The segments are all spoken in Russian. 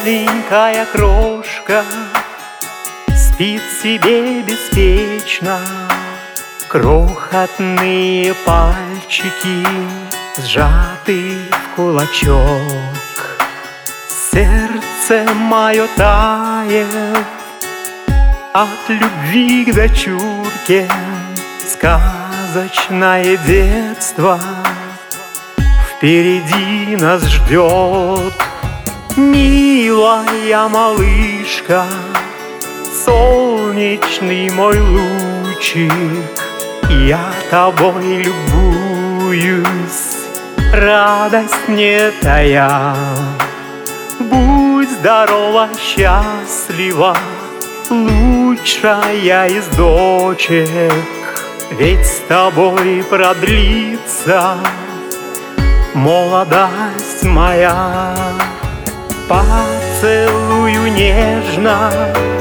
маленькая крошка спит себе беспечно. Крохотные пальчики сжаты в кулачок. Сердце мое тает от любви к дочурке. Сказочное детство впереди нас ждет. Милая малышка, солнечный мой лучик, я тобой любуюсь, радость не тая. Будь здорова, счастлива, лучшая из дочек, ведь с тобой продлится молодость моя. Поцелую нежно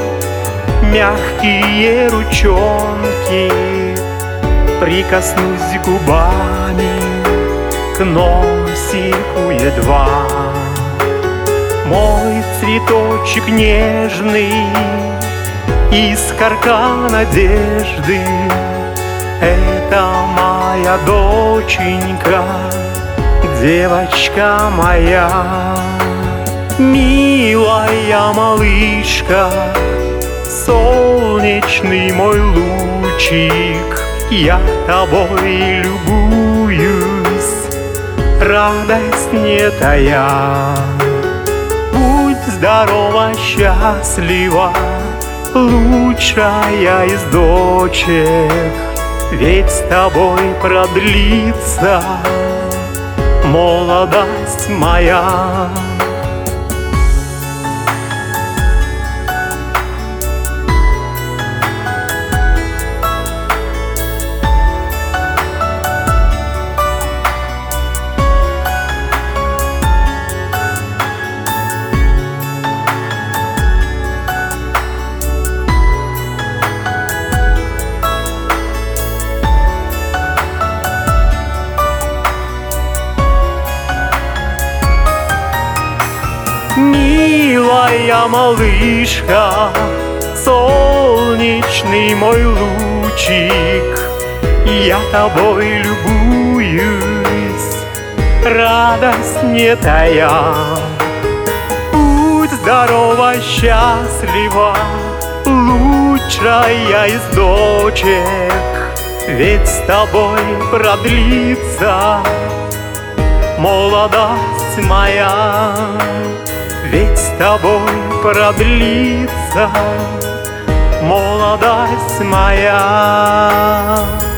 мягкие ручонки, прикоснусь губами к носику едва. Мой цветочек нежный, искорка надежды, это моя доченька, девочка моя. Милая малышка, солнечный мой лучик, я тобой любуюсь, радость не тая. Будь здорова, счастлива, лучшая из дочек, ведь с тобой продлится молодость моя. Милая малышка, солнечный мой лучик, я тобой любуюсь, радость не тая. Будь здорова, счастлива, лучшая из дочек, ведь с тобой продлится молодость моя. Ведь с тобой продлится молодость моя.